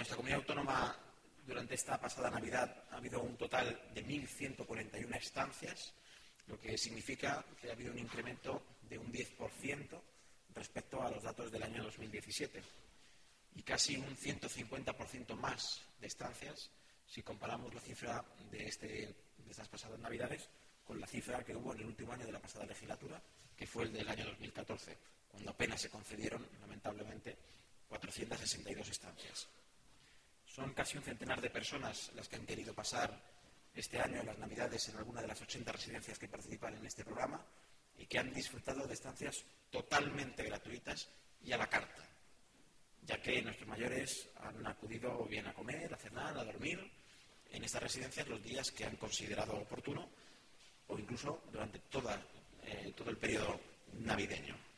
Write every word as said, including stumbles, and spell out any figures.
nuestra comunidad autónoma, durante esta pasada Navidad, ha habido un total de mil ciento cuarenta y una estancias, lo que significa que ha habido un incremento de un diez por ciento respecto a los datos del año dos mil diecisiete y casi un ciento cincuenta por ciento más de estancias si comparamos la cifra de, este, de estas pasadas Navidades con la cifra que hubo en el último año de la pasada legislatura, que fue el del año dos mil catorce, cuando apenas se concedieron, lamentablemente, cuatrocientas sesenta y dos estancias. Son casi un centenar de personas las que han querido pasar este año las Navidades en alguna de las ochenta residencias que participan en este programa y que han disfrutado de estancias totalmente gratuitas y a la carta, ya que nuestros mayores han acudido bien a comer, a cenar, a dormir en estas residencias los días que han considerado oportuno o incluso durante toda, eh, todo el periodo navideño.